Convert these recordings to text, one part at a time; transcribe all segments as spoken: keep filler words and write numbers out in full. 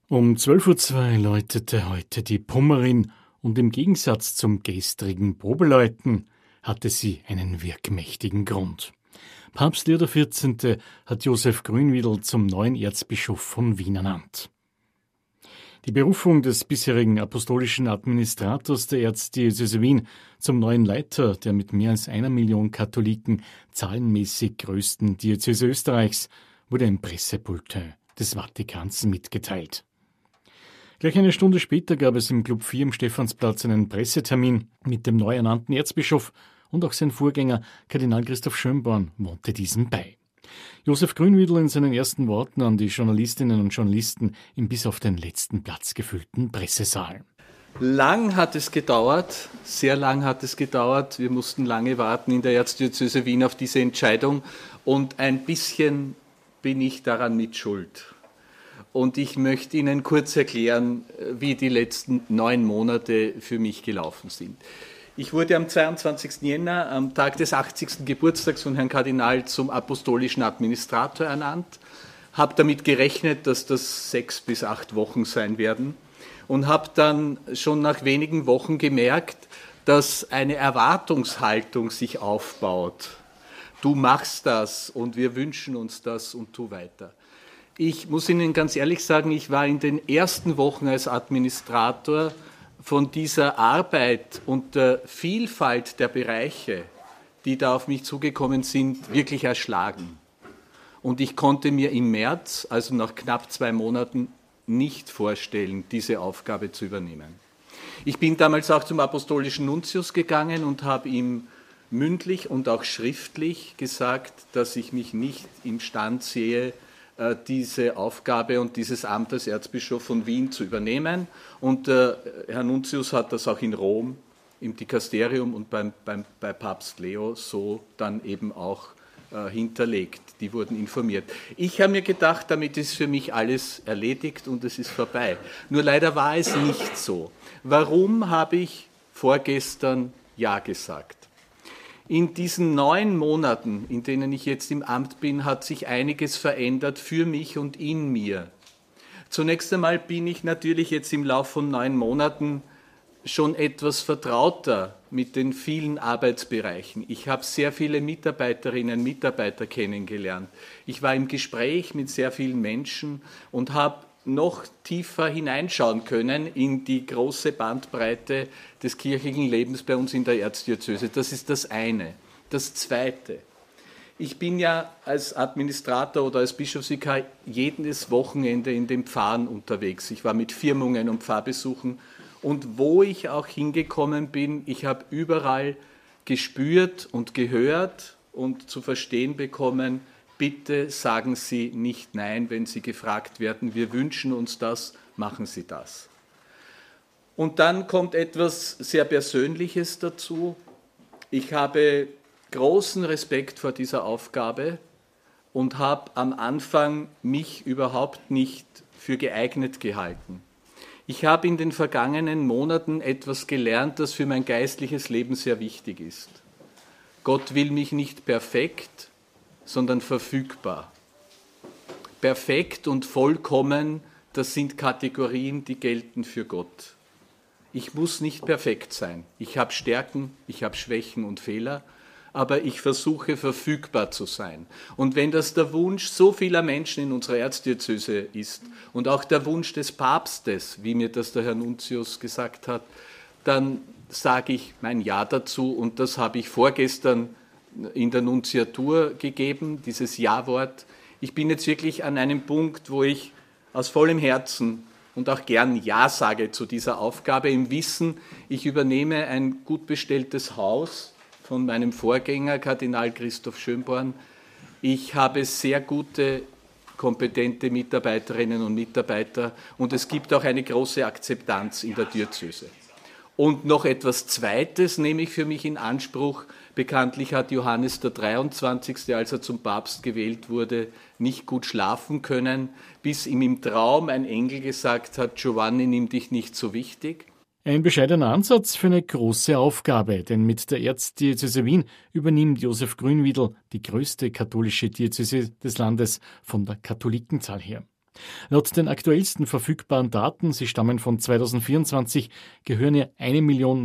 Um zwölf Uhr zwei läutete heute die Pummerin und im Gegensatz zum gestrigen Probeläuten hatte sie einen wirkmächtigen Grund. Papst Leo der vierzehnte hat Josef Grünwiedl zum neuen Erzbischof von Wien ernannt. Die Berufung des bisherigen apostolischen Administrators der Erzdiözese Wien zum neuen Leiter der mit mehr als einer Million Katholiken zahlenmäßig größten Diözese Österreichs wurde im Pressebulletin des Vatikans mitgeteilt. Gleich eine Stunde später gab es im Club vier im Stephansplatz einen Pressetermin mit dem neu ernannten Erzbischof und auch sein Vorgänger Kardinal Christoph Schönborn wohnte diesem bei. Josef Grünwiedl in seinen ersten Worten an die Journalistinnen und Journalisten im bis auf den letzten Platz gefüllten Pressesaal. Lang hat es gedauert, sehr lang hat es gedauert. Wir mussten lange warten in der Erzdiözese Wien auf diese Entscheidung und ein bisschen bin ich daran mit Schuld. Und ich möchte Ihnen kurz erklären, wie die letzten neun Monate für mich gelaufen sind. Ich wurde am zweiundzwanzigsten Jänner, am Tag des achtzigsten Geburtstags von Herrn Kardinal zum apostolischen Administrator ernannt, habe damit gerechnet, dass das sechs bis acht Wochen sein werden und habe dann schon nach wenigen Wochen gemerkt, dass eine Erwartungshaltung sich aufbaut. Du machst das und wir wünschen uns das und tu weiter. Ich muss Ihnen ganz ehrlich sagen, ich war in den ersten Wochen als Administrator von dieser Arbeit und der Vielfalt der Bereiche, die da auf mich zugekommen sind, wirklich erschlagen. Und ich konnte mir im März, also nach knapp zwei Monaten, nicht vorstellen, diese Aufgabe zu übernehmen. Ich bin damals auch zum apostolischen Nuntius gegangen und habe ihm mündlich und auch schriftlich gesagt, dass ich mich nicht imstand sehe, diese Aufgabe und dieses Amt als Erzbischof von Wien zu übernehmen. Und äh, Herr Nuntius hat das auch in Rom, im Dikasterium und beim, beim, bei Papst Leo so dann eben auch äh, hinterlegt. Die wurden informiert. Ich habe mir gedacht, damit ist für mich alles erledigt und es ist vorbei. Nur leider war es nicht so. Warum habe ich vorgestern Ja gesagt? In diesen neun Monaten, in denen ich jetzt im Amt bin, hat sich einiges verändert für mich und in mir. Zunächst einmal bin ich natürlich jetzt im Laufe von neun Monaten schon etwas vertrauter mit den vielen Arbeitsbereichen. Ich habe sehr viele Mitarbeiterinnen und Mitarbeiter kennengelernt. Ich war im Gespräch mit sehr vielen Menschen und habe noch tiefer hineinschauen können in die große Bandbreite des kirchlichen Lebens bei uns in der Erzdiözese. Das ist das eine. Das zweite. Ich bin ja als Administrator oder als Bischofsvikar jedes Wochenende in den Pfarren unterwegs. Ich war mit Firmungen und Pfarrbesuchen und wo ich auch hingekommen bin, ich habe überall gespürt und gehört und zu verstehen bekommen, bitte sagen Sie nicht Nein, wenn Sie gefragt werden. Wir wünschen uns das, machen Sie das. Und dann kommt etwas sehr Persönliches dazu. Ich habe großen Respekt vor dieser Aufgabe und habe am Anfang mich überhaupt nicht für geeignet gehalten. Ich habe in den vergangenen Monaten etwas gelernt, das für mein geistliches Leben sehr wichtig ist. Gott will mich nicht perfekt, sondern verfügbar. Perfekt und vollkommen, das sind Kategorien, die gelten für Gott. Ich muss nicht perfekt sein. Ich habe Stärken, ich habe Schwächen und Fehler, aber ich versuche verfügbar zu sein. Und wenn das der Wunsch so vieler Menschen in unserer Erzdiözese ist und auch der Wunsch des Papstes, wie mir das der Herr Nuntius gesagt hat, dann sage ich mein Ja dazu und das habe ich vorgestern in der Nunziatur gegeben, dieses Ja-Wort. Ich bin jetzt wirklich an einem Punkt, wo ich aus vollem Herzen und auch gern Ja sage zu dieser Aufgabe, im Wissen, ich übernehme ein gut bestelltes Haus von meinem Vorgänger, Kardinal Christoph Schönborn. Ich habe sehr gute, kompetente Mitarbeiterinnen und Mitarbeiter und es gibt auch eine große Akzeptanz in der Diözese. Und noch etwas Zweites nehme ich für mich in Anspruch. Bekanntlich hat Johannes der dreiundzwanzigste, als er zum Papst gewählt wurde, nicht gut schlafen können, bis ihm im Traum ein Engel gesagt hat, Giovanni, nimm dich nicht so wichtig. Ein bescheidener Ansatz für eine große Aufgabe, denn mit der Erzdiözese Wien übernimmt Josef Grünwiedl die größte katholische Diözese des Landes von der Katholikenzahl her. Laut den aktuellsten verfügbaren Daten, sie stammen von zweitausendvierundzwanzig, gehören ihr eine Million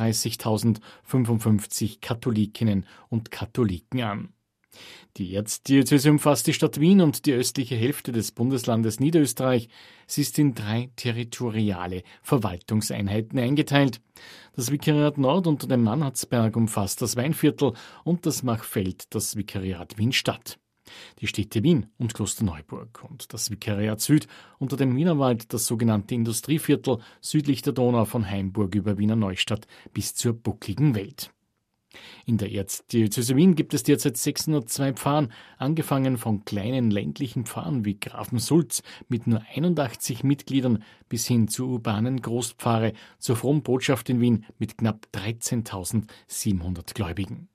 neununddreißigtausendfünfundfünfzig Katholikinnen und Katholiken an. Die Erzdiözese umfasst die Stadt Wien und die östliche Hälfte des Bundeslandes Niederösterreich. Sie ist in drei territoriale Verwaltungseinheiten eingeteilt. Das Vikariat Nord unter dem Mannhardsberg umfasst das Weinviertel und das Machfeld das Vikariat Wien-Stadt. Die Städte Wien und Klosterneuburg und das Vikariat Süd unter dem Wienerwald das sogenannte Industrieviertel südlich der Donau von Hainburg über Wiener Neustadt bis zur Buckligen Welt. In der Erzdiözese Wien gibt es derzeit sechshundertzwei Pfarren, angefangen von kleinen ländlichen Pfarren wie Grafensulz mit nur einundachtzig Mitgliedern bis hin zur urbanen Großpfarre zur Frommbotschaft in Wien mit knapp dreizehntausendsiebenhundert Gläubigen.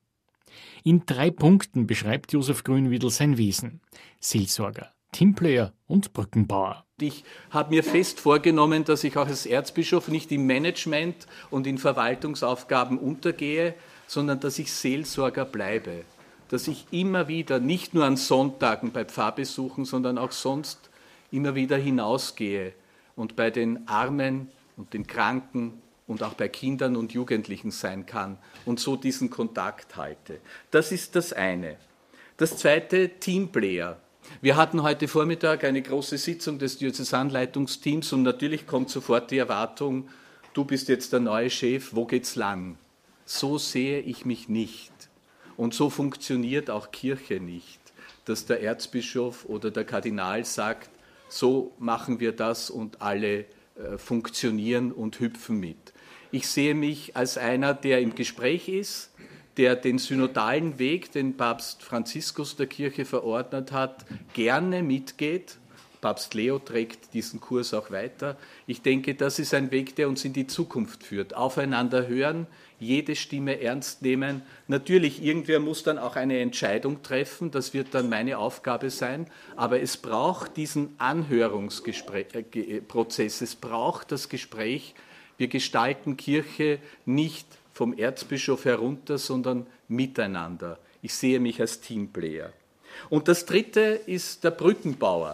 In drei Punkten beschreibt Josef Grünwiedl sein Wesen: Seelsorger, Teamplayer und Brückenbauer. Ich habe mir fest vorgenommen, dass ich auch als Erzbischof nicht im Management und in Verwaltungsaufgaben untergehe, sondern dass ich Seelsorger bleibe. Dass ich immer wieder, nicht nur an Sonntagen bei Pfarrbesuchen, sondern auch sonst immer wieder hinausgehe und bei den Armen und den Kranken und auch bei Kindern und Jugendlichen sein kann und so diesen Kontakt halte. Das ist das eine. Das zweite, Teamplayer. Wir hatten heute Vormittag eine große Sitzung des Diözesanleitungsteams und natürlich kommt sofort die Erwartung, du bist jetzt der neue Chef, wo geht's lang? So sehe ich mich nicht. Und so funktioniert auch Kirche nicht, dass der Erzbischof oder der Kardinal sagt, so machen wir das und alle äh, funktionieren und hüpfen mit. Ich sehe mich als einer, der im Gespräch ist, der den synodalen Weg, den Papst Franziskus der Kirche verordnet hat, gerne mitgeht. Papst Leo trägt diesen Kurs auch weiter. Ich denke, das ist ein Weg, der uns in die Zukunft führt. Aufeinander hören, jede Stimme ernst nehmen. Natürlich, irgendwer muss dann auch eine Entscheidung treffen, das wird dann meine Aufgabe sein, aber es braucht diesen Anhörungsprozess, es braucht das Gespräch. Wir gestalten Kirche nicht vom Erzbischof herunter, sondern miteinander. Ich sehe mich als Teamplayer. Und das Dritte ist der Brückenbauer.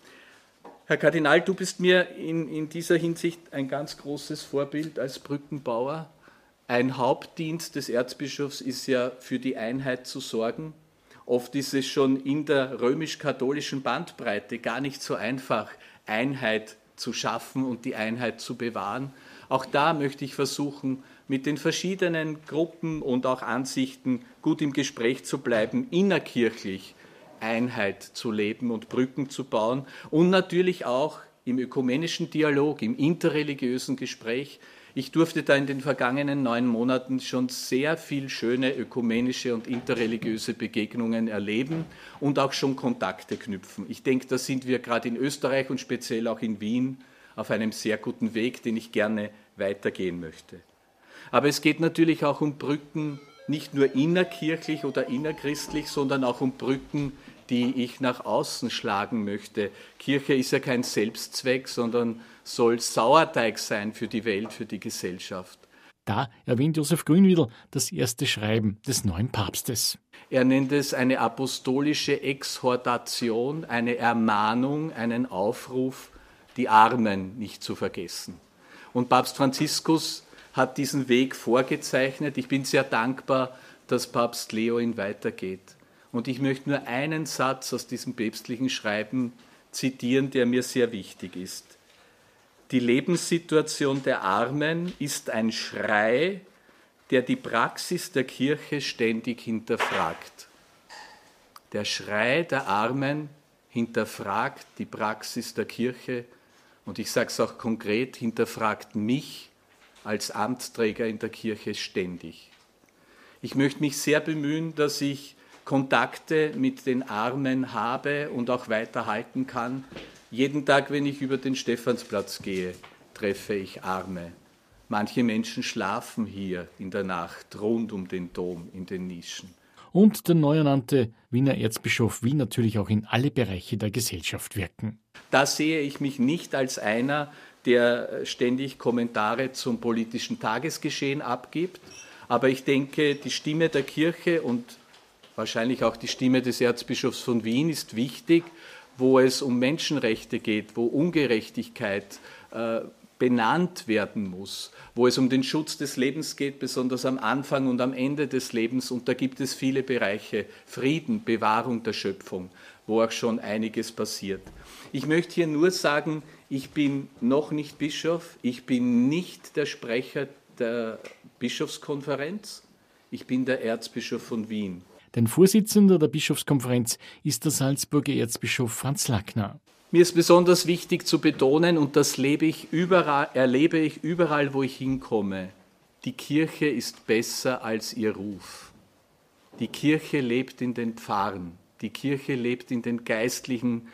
Herr Kardinal, du bist mir in, in dieser Hinsicht ein ganz großes Vorbild als Brückenbauer. Ein Hauptdienst des Erzbischofs ist ja, für die Einheit zu sorgen. Oft ist es schon in der römisch-katholischen Bandbreite gar nicht so einfach, Einheit zu schaffen und die Einheit zu bewahren. Auch da möchte ich versuchen, mit den verschiedenen Gruppen und auch Ansichten gut im Gespräch zu bleiben, innerkirchlich Einheit zu leben und Brücken zu bauen und natürlich auch im ökumenischen Dialog, im interreligiösen Gespräch. Ich durfte da in den vergangenen neun Monaten schon sehr viel schöne ökumenische und interreligiöse Begegnungen erleben und auch schon Kontakte knüpfen. Ich denke, da sind wir gerade in Österreich und speziell auch in Wien auf einem sehr guten Weg, den ich gerne weitergehen möchte. Aber es geht natürlich auch um Brücken, nicht nur innerkirchlich oder innerchristlich, sondern auch um Brücken, die ich nach außen schlagen möchte. Kirche ist ja kein Selbstzweck, sondern soll Sauerteig sein für die Welt, für die Gesellschaft. Da erwähnt Josef Grünwiedl das erste Schreiben des neuen Papstes. Er nennt es eine apostolische Exhortation, eine Ermahnung, einen Aufruf, die Armen nicht zu vergessen. Und Papst Franziskus hat diesen Weg vorgezeichnet. Ich bin sehr dankbar, dass Papst Leo ihn weitergeht. Und ich möchte nur einen Satz aus diesem päpstlichen Schreiben zitieren, der mir sehr wichtig ist. Die Lebenssituation der Armen ist ein Schrei, der die Praxis der Kirche ständig hinterfragt. Der Schrei der Armen hinterfragt die Praxis der Kirche und ich sage es auch konkret, hinterfragt mich als Amtsträger in der Kirche ständig. Ich möchte mich sehr bemühen, dass ich Kontakte mit den Armen habe und auch weiterhalten kann. Jeden Tag, wenn ich über den Stephansplatz gehe, treffe ich Arme. Manche Menschen schlafen hier in der Nacht rund um den Dom in den Nischen. Und der neu ernannte Wiener Erzbischof will natürlich auch in alle Bereiche der Gesellschaft wirken. Da sehe ich mich nicht als einer, der ständig Kommentare zum politischen Tagesgeschehen abgibt. Aber ich denke, die Stimme der Kirche und wahrscheinlich auch die Stimme des Erzbischofs von Wien ist wichtig, wo es um Menschenrechte geht, wo Ungerechtigkeit äh, benannt werden muss, wo es um den Schutz des Lebens geht, besonders am Anfang und am Ende des Lebens. Und da gibt es viele Bereiche, Frieden, Bewahrung der Schöpfung, wo auch schon einiges passiert. Ich möchte hier nur sagen, ich bin noch nicht Bischof, ich bin nicht der Sprecher der Bischofskonferenz, ich bin der Erzbischof von Wien. Denn Vorsitzender der Bischofskonferenz ist der Salzburger Erzbischof Franz Lackner. Mir ist besonders wichtig zu betonen, und das lebe ich überall, erlebe ich überall, wo ich hinkomme, die Kirche ist besser als ihr Ruf. Die Kirche lebt in den Pfarren, die Kirche lebt in den geistlichen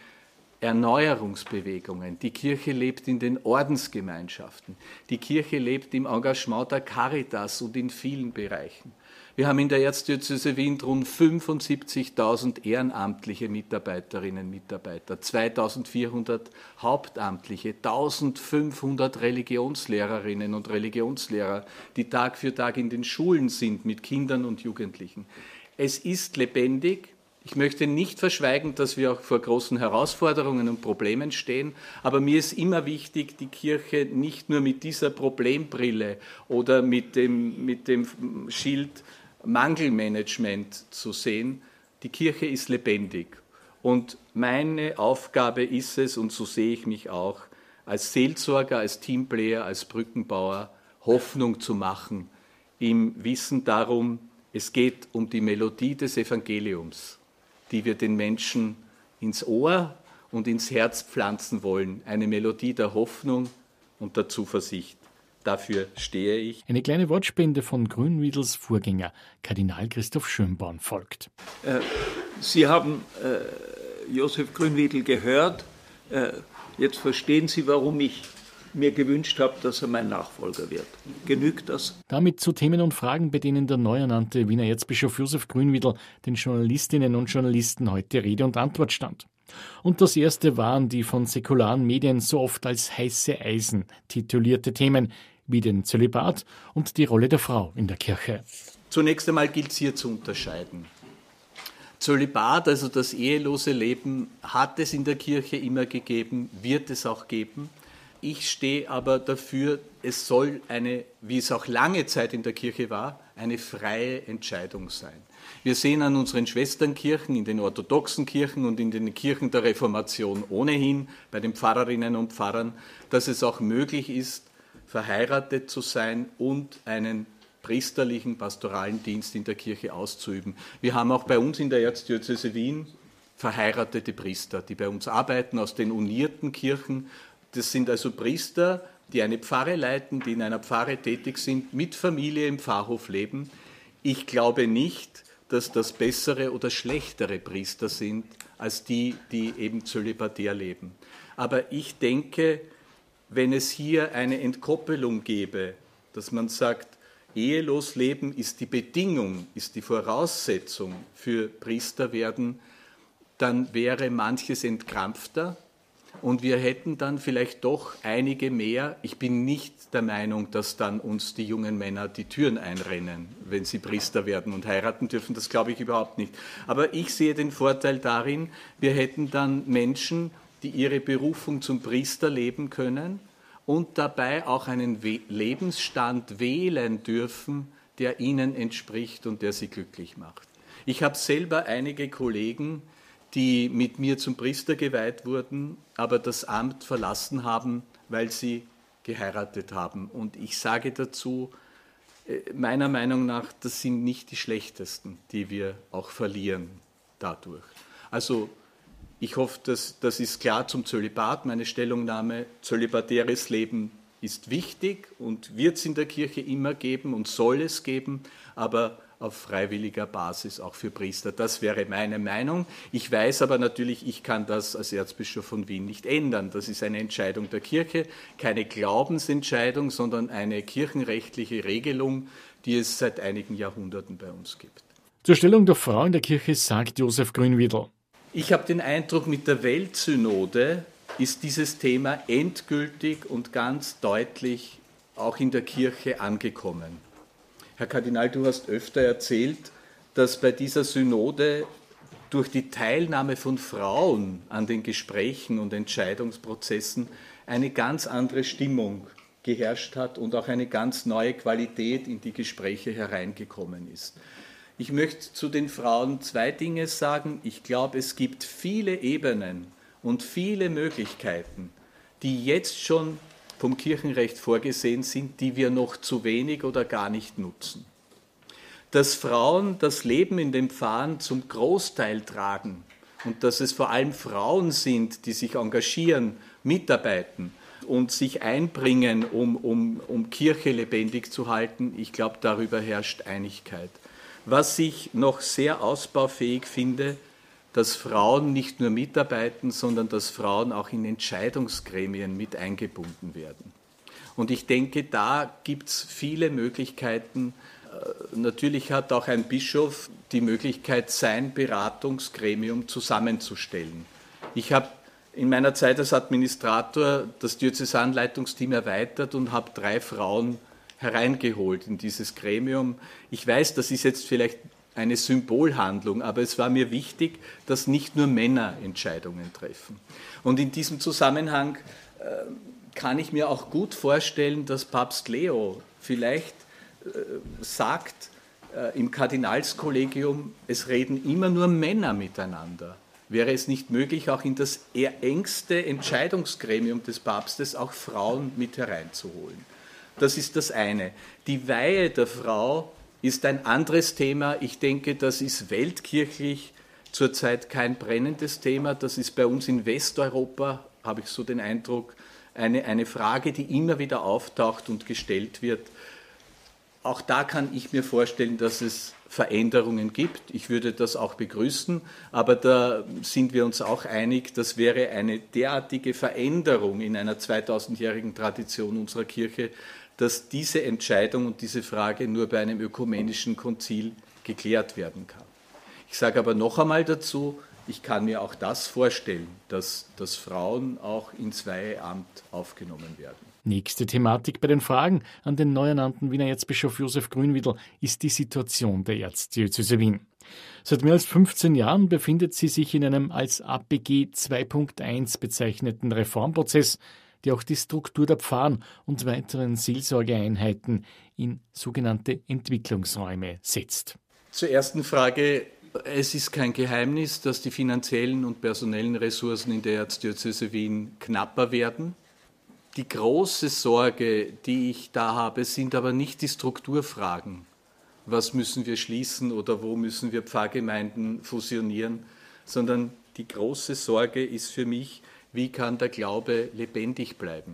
Erneuerungsbewegungen, die Kirche lebt in den Ordensgemeinschaften, die Kirche lebt im Engagement der Caritas und in vielen Bereichen. Wir haben in der Erzdiözese Wien rund fünfundsiebzigtausend ehrenamtliche Mitarbeiterinnen und Mitarbeiter, zweitausendvierhundert Hauptamtliche, eintausendfünfhundert Religionslehrerinnen und Religionslehrer, die Tag für Tag in den Schulen sind mit Kindern und Jugendlichen. Es ist lebendig. Ich möchte nicht verschweigen, dass wir auch vor großen Herausforderungen und Problemen stehen, aber mir ist immer wichtig, die Kirche nicht nur mit dieser Problembrille oder mit dem, mit dem Schild Mangelmanagement zu sehen. Die Kirche ist lebendig und meine Aufgabe ist es, und so sehe ich mich auch, als Seelsorger, als Teamplayer, als Brückenbauer Hoffnung zu machen, im Wissen darum, es geht um die Melodie des Evangeliums, die wir den Menschen ins Ohr und ins Herz pflanzen wollen. Eine Melodie der Hoffnung und der Zuversicht. Dafür stehe ich. Eine kleine Wortspende von Grünwiedels Vorgänger, Kardinal Christoph Schönborn, folgt. Äh, Sie haben äh, Josef Grünwiedel gehört. Äh, jetzt verstehen Sie, warum ich mir gewünscht habe, dass er mein Nachfolger wird. Genügt das? Damit zu Themen und Fragen, bei denen der neu ernannte Wiener Erzbischof Josef Grünwiedel den Journalistinnen und Journalisten heute Rede und Antwort stand. Und das erste waren die von säkularen Medien so oft als heiße Eisen titulierte Themen wie den Zölibat und die Rolle der Frau in der Kirche. Zunächst einmal gilt es hier zu unterscheiden. Zölibat, also das ehelose Leben, hat es in der Kirche immer gegeben, wird es auch geben. Ich stehe aber dafür, es soll eine, wie es auch lange Zeit in der Kirche war, eine freie Entscheidung sein. Wir sehen an unseren Schwesternkirchen, in den orthodoxen Kirchen und in den Kirchen der Reformation ohnehin, bei den Pfarrerinnen und Pfarrern, dass es auch möglich ist, verheiratet zu sein und einen priesterlichen, pastoralen Dienst in der Kirche auszuüben. Wir haben auch bei uns in der Erzdiözese Wien verheiratete Priester, die bei uns arbeiten aus den unierten Kirchen. Das sind also Priester, die eine Pfarre leiten, die in einer Pfarre tätig sind, mit Familie im Pfarrhof leben. Ich glaube nicht, dass das bessere oder schlechtere Priester sind, als die, die eben zölibatär leben. Aber ich denke, wenn es hier eine Entkoppelung gäbe, dass man sagt, ehelos leben ist die Bedingung, ist die Voraussetzung für Priesterwerden, dann wäre manches entkrampfter und wir hätten dann vielleicht doch einige mehr. Ich bin nicht der Meinung, dass dann uns die jungen Männer die Türen einrennen, wenn sie Priester werden und heiraten dürfen. Das glaube ich überhaupt nicht. Aber ich sehe den Vorteil darin, wir hätten dann Menschen, die ihre Berufung zum Priester leben können und dabei auch einen We- Lebensstand wählen dürfen, der ihnen entspricht und der sie glücklich macht. Ich habe selber einige Kollegen, die mit mir zum Priester geweiht wurden, aber das Amt verlassen haben, weil sie geheiratet haben. Und ich sage dazu, meiner Meinung nach, das sind nicht die schlechtesten, die wir auch verlieren dadurch. Also ich hoffe, dass, das ist klar zum Zölibat, meine Stellungnahme. Zölibatäres Leben ist wichtig und wird es in der Kirche immer geben und soll es geben, aber auf freiwilliger Basis auch für Priester. Das wäre meine Meinung. Ich weiß aber natürlich, ich kann das als Erzbischof von Wien nicht ändern. Das ist eine Entscheidung der Kirche, keine Glaubensentscheidung, sondern eine kirchenrechtliche Regelung, die es seit einigen Jahrhunderten bei uns gibt. Zur Stellung der Frau in der Kirche sagt Josef Grünwiedel: Ich habe den Eindruck, mit der Weltsynode ist dieses Thema endgültig und ganz deutlich auch in der Kirche angekommen. Herr Kardinal, du hast öfter erzählt, dass bei dieser Synode durch die Teilnahme von Frauen an den Gesprächen und Entscheidungsprozessen eine ganz andere Stimmung geherrscht hat und auch eine ganz neue Qualität in die Gespräche hereingekommen ist. Ich möchte zu den Frauen zwei Dinge sagen. Ich glaube, es gibt viele Ebenen und viele Möglichkeiten, die jetzt schon vom Kirchenrecht vorgesehen sind, die wir noch zu wenig oder gar nicht nutzen. Dass Frauen das Leben in den Pfarren zum Großteil tragen und dass es vor allem Frauen sind, die sich engagieren, mitarbeiten und sich einbringen, um, um, um Kirche lebendig zu halten, ich glaube, darüber herrscht Einigkeit. Was ich noch sehr ausbaufähig finde, dass Frauen nicht nur mitarbeiten, sondern dass Frauen auch in Entscheidungsgremien mit eingebunden werden. Und ich denke, da gibt es viele Möglichkeiten. Natürlich hat auch ein Bischof die Möglichkeit, sein Beratungsgremium zusammenzustellen. Ich habe in meiner Zeit als Administrator das Diözesanleitungsteam erweitert und habe drei Frauen hereingeholt in dieses Gremium. Ich weiß, das ist jetzt vielleicht eine Symbolhandlung, aber es war mir wichtig, dass nicht nur Männer Entscheidungen treffen. Und in diesem Zusammenhang äh, kann ich mir auch gut vorstellen, dass Papst Leo vielleicht sagt äh, im Kardinalskollegium, es reden immer nur Männer miteinander. Wäre es nicht möglich, auch in das eher engste Entscheidungsgremium des Papstes auch Frauen mit hereinzuholen? Das ist das eine. Die Weihe der Frau ist ein anderes Thema. Ich denke, das ist weltkirchlich zurzeit kein brennendes Thema. Das ist bei uns in Westeuropa, habe ich so den Eindruck, eine, eine Frage, die immer wieder auftaucht und gestellt wird. Auch da kann ich mir vorstellen, dass es Veränderungen gibt. Ich würde das auch begrüßen, aber da sind wir uns auch einig, das wäre eine derartige Veränderung in einer zweitausendjährigen Tradition unserer Kirche, dass diese Entscheidung und diese Frage nur bei einem ökumenischen Konzil geklärt werden kann. Ich sage aber noch einmal dazu, ich kann mir auch das vorstellen, dass, dass Frauen auch ins Weiheamt aufgenommen werden. Nächste Thematik bei den Fragen an den neu ernannten Wiener Erzbischof Josef Grünwiedl ist die Situation der Erzdiözese Wien. Seit mehr als fünfzehn Jahren befindet sie sich in einem als A P G zwei Punkt eins bezeichneten Reformprozess, der auch die Struktur der Pfarren und weiteren Seelsorgeeinheiten in sogenannte Entwicklungsräume setzt. Zur ersten Frage. Es ist kein Geheimnis, dass die finanziellen und personellen Ressourcen in der Erzdiözese Wien knapper werden. Die große Sorge, die ich da habe, sind aber nicht die Strukturfragen. Was müssen wir schließen oder wo müssen wir Pfarrgemeinden fusionieren, sondern die große Sorge ist für mich, wie kann der Glaube lebendig bleiben.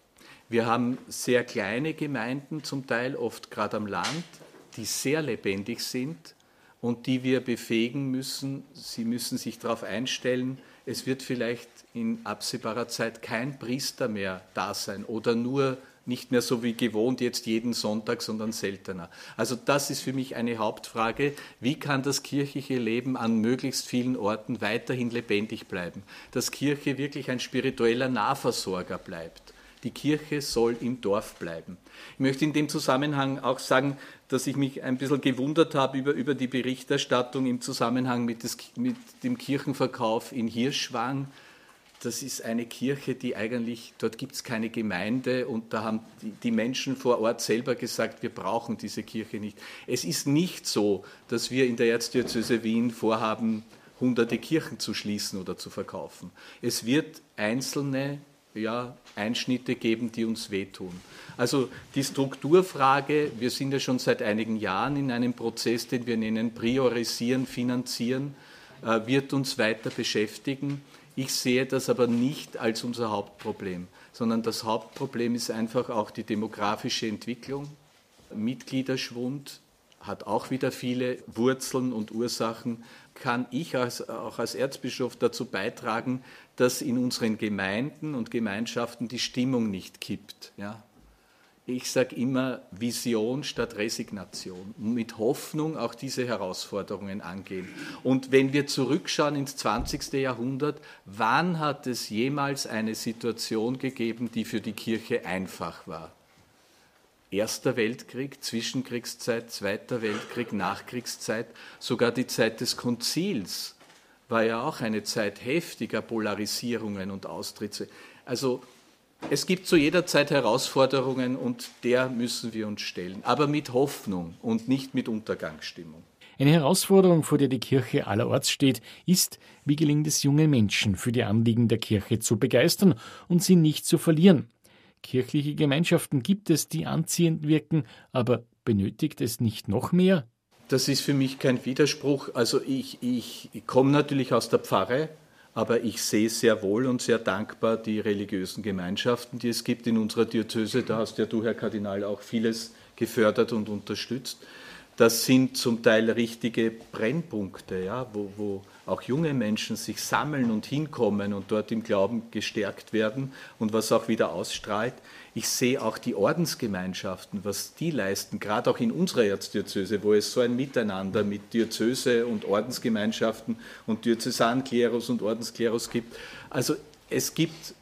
Wir haben sehr kleine Gemeinden, zum Teil oft gerade am Land, die sehr lebendig sind und die wir befähigen müssen. Sie müssen sich darauf einstellen, es wird vielleicht in absehbarer Zeit kein Priester mehr da sein oder nur nicht mehr so wie gewohnt jetzt jeden Sonntag, sondern seltener. Also das ist für mich eine Hauptfrage. Wie kann das kirchliche Leben an möglichst vielen Orten weiterhin lebendig bleiben? Dass Kirche wirklich ein spiritueller Nahversorger bleibt. Die Kirche soll im Dorf bleiben. Ich möchte in dem Zusammenhang auch sagen, dass ich mich ein bisschen gewundert habe über, über die Berichterstattung im Zusammenhang mit, des, mit dem Kirchenverkauf in Hirschwang. Das ist eine Kirche, die eigentlich, dort gibt es keine Gemeinde und da haben die, die Menschen vor Ort selber gesagt, wir brauchen diese Kirche nicht. Es ist nicht so, dass wir in der Erzdiözese Wien vorhaben, hunderte Kirchen zu schließen oder zu verkaufen. Es wird einzelne ja, Einschnitte geben, die uns wehtun. Also die Strukturfrage, wir sind ja schon seit einigen Jahren in einem Prozess, den wir nennen Priorisieren, Finanzieren, äh, wird uns weiter beschäftigen. Ich sehe das aber nicht als unser Hauptproblem, sondern das Hauptproblem ist einfach auch die demografische Entwicklung. Mitgliederschwund hat auch wieder viele Wurzeln und Ursachen. Kann ich als, auch als Erzbischof dazu beitragen, dass in unseren Gemeinden und Gemeinschaften die Stimmung nicht kippt. Ja? Ich sage immer Vision statt Resignation. Mit Hoffnung auch diese Herausforderungen angehen. Und wenn wir zurückschauen ins zwanzigste Jahrhundert, wann hat es jemals eine Situation gegeben, die für die Kirche einfach war? Erster Weltkrieg, Zwischenkriegszeit, Zweiter Weltkrieg, Nachkriegszeit, sogar die Zeit des Konzils war ja auch eine Zeit heftiger Polarisierungen und Austritte. Also es gibt zu jeder Zeit Herausforderungen und der müssen wir uns stellen, aber mit Hoffnung und nicht mit Untergangsstimmung. Eine Herausforderung, vor der die Kirche allerorts steht, ist, wie gelingt es jungen Menschen, für die Anliegen der Kirche zu begeistern und sie nicht zu verlieren. Kirchliche Gemeinschaften gibt es, die anziehend wirken, aber benötigt es nicht noch mehr? Das ist für mich kein Widerspruch. Also ich, ich, ich komme natürlich aus der Pfarre, aber ich sehe sehr wohl und sehr dankbar die religiösen Gemeinschaften, die es gibt in unserer Diözese. Da hast ja du, Herr Kardinal, auch vieles gefördert und unterstützt. Das sind zum Teil richtige Brennpunkte, ja, wo, wo auch junge Menschen sich sammeln und hinkommen und dort im Glauben gestärkt werden und was auch wieder ausstrahlt. Ich sehe auch die Ordensgemeinschaften, was die leisten, gerade auch in unserer Erzdiözese, wo es so ein Miteinander mit Diözese und Ordensgemeinschaften und Diözesanklerus und Ordensklerus gibt. Also es gibt,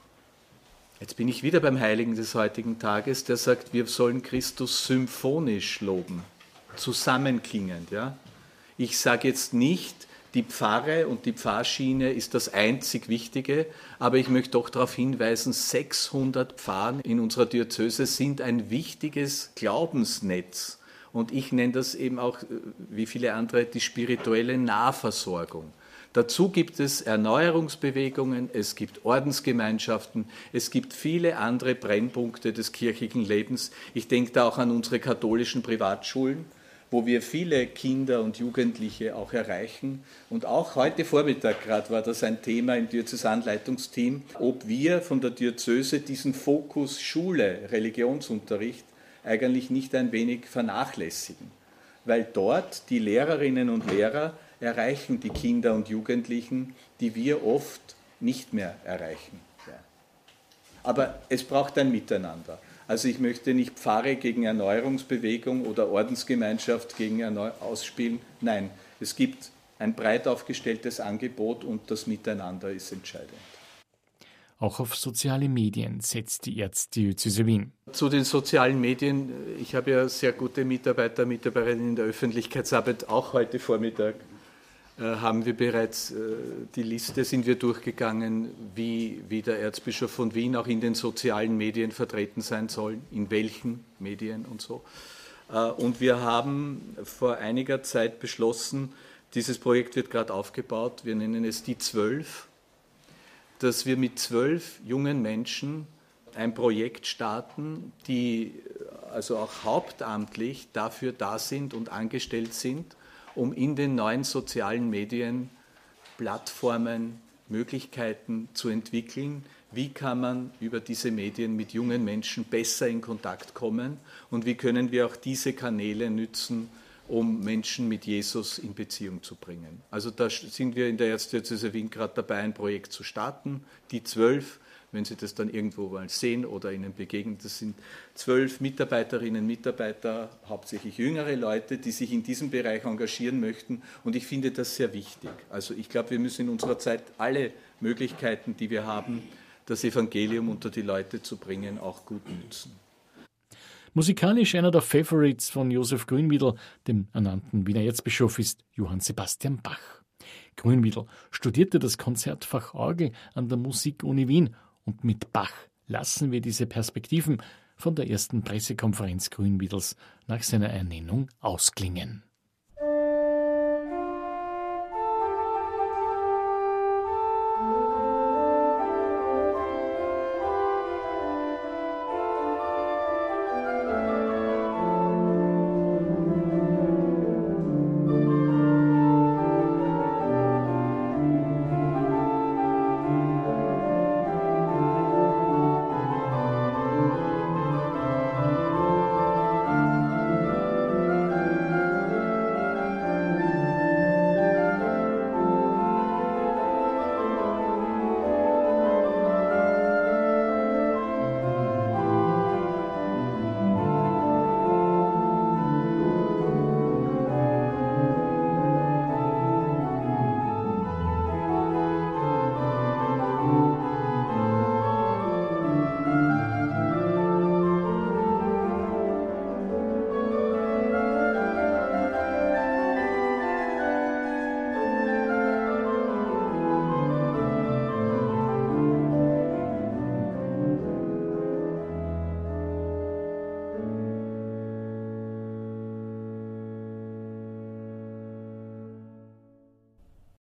jetzt bin ich wieder beim Heiligen des heutigen Tages, der sagt, wir sollen Christus symphonisch loben. Zusammenklingend. Ja? Ich sage jetzt nicht, die Pfarre und die Pfarrschiene ist das einzig Wichtige, aber ich möchte doch darauf hinweisen, sechshundert Pfarren in unserer Diözese sind ein wichtiges Glaubensnetz. Und ich nenne das eben auch, wie viele andere, die spirituelle Nahversorgung. Dazu gibt es Erneuerungsbewegungen, es gibt Ordensgemeinschaften, es gibt viele andere Brennpunkte des kirchlichen Lebens. Ich denke da auch an unsere katholischen Privatschulen, wo wir viele Kinder und Jugendliche auch erreichen. Und auch heute Vormittag gerade war das ein Thema im Diözesanleitungsteam, ob wir von der Diözese diesen Fokus Schule, Religionsunterricht eigentlich nicht ein wenig vernachlässigen. Weil dort die Lehrerinnen und Lehrer erreichen die Kinder und Jugendlichen, die wir oft nicht mehr erreichen. Aber es braucht ein Miteinander. Also ich möchte nicht Pfarre gegen Erneuerungsbewegung oder Ordensgemeinschaft gegen Erneu- ausspielen. Nein, es gibt ein breit aufgestelltes Angebot und das Miteinander ist entscheidend. Auch auf soziale Medien setzt die Erzdiözese Wien. Zu den sozialen Medien, ich habe ja sehr gute Mitarbeiter, Mitarbeiterinnen in der Öffentlichkeitsarbeit, auch heute Vormittag haben wir bereits die Liste, sind wir durchgegangen, wie, wie der Erzbischof von Wien auch in den sozialen Medien vertreten sein soll, in welchen Medien und so. Und wir haben vor einiger Zeit beschlossen, dieses Projekt wird gerade aufgebaut, wir nennen es die Zwölf, dass wir mit zwölf jungen Menschen ein Projekt starten, die also auch hauptamtlich dafür da sind und angestellt sind, um in den neuen sozialen Medien Plattformen, Möglichkeiten zu entwickeln. Wie kann man über diese Medien mit jungen Menschen besser in Kontakt kommen und wie können wir auch diese Kanäle nützen, um Menschen mit Jesus in Beziehung zu bringen. Also da sind wir in der Erzdiözese Wien gerade dabei, ein Projekt zu starten, die zwölf. Wenn Sie das dann irgendwo mal sehen oder Ihnen begegnen, das sind zwölf Mitarbeiterinnen und Mitarbeiter, hauptsächlich jüngere Leute, die sich in diesem Bereich engagieren möchten. Und ich finde das sehr wichtig. Also ich glaube, wir müssen in unserer Zeit alle Möglichkeiten, die wir haben, das Evangelium unter die Leute zu bringen, auch gut nutzen. Musikalisch einer der Favorites von Josef Grünwiedl, dem ernannten Wiener Erzbischof, ist Johann Sebastian Bach. Grünwiedl studierte das Konzertfach Orgel an der Musikuni Wien. Und mit Bach lassen wir diese Perspektiven von der ersten Pressekonferenz Grünwiedls nach seiner Ernennung ausklingen.